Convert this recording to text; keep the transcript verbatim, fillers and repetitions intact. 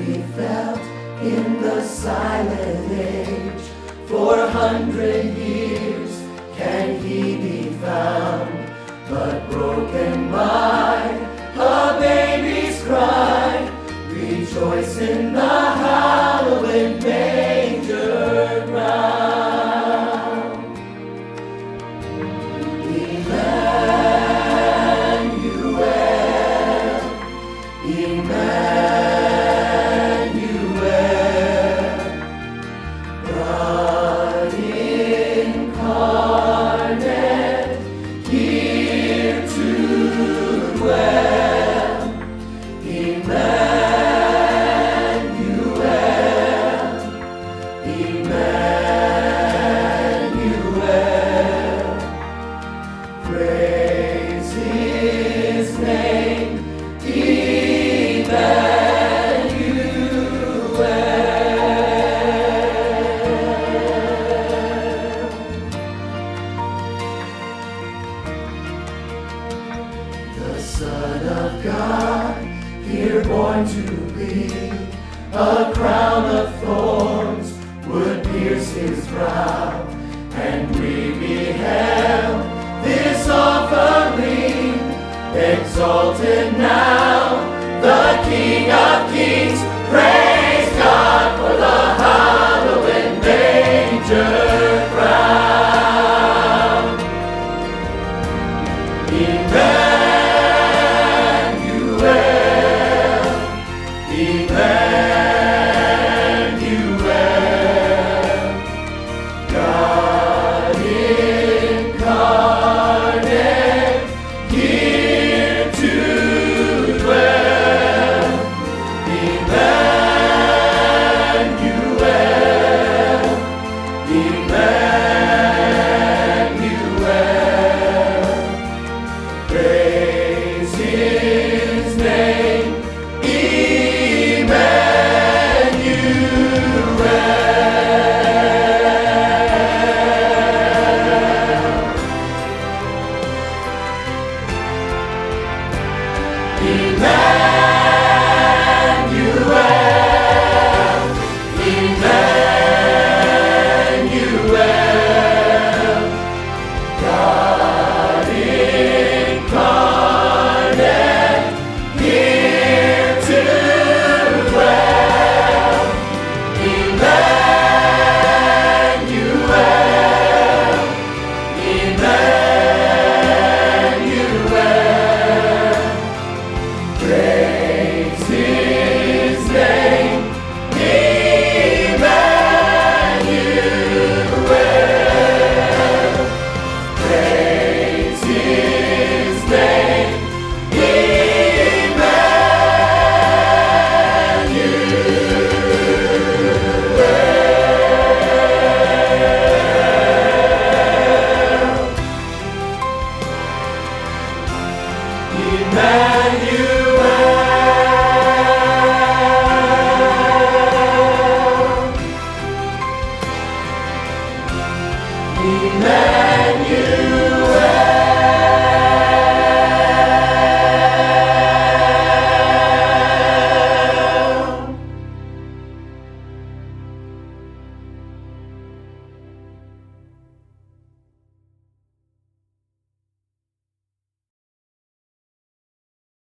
we felt in the silent age. For a hundred years can he be found, but broken by a baby's cry. Rejoice in the hallowed manger ground. Emmanuel, Emmanuel, God incarnate, here to dwell. Emmanuel, Emmanuel, praise his name, the Son of God, here born to be, a crown of thorns would pierce his brow, and we beheld this offering, exalted now, the King of Kings. Praise God for the hallowed manger crown. Emmanuel, Emmanuel, God incarnate, here to dwell. Emmanuel, Emmanuel, praise his name, Emmanuel, Emmanuel, God incarnate, here to dwell. Emmanuel, Emmanuel, praise his name, Emmanuel, praise his name, Emmanuel.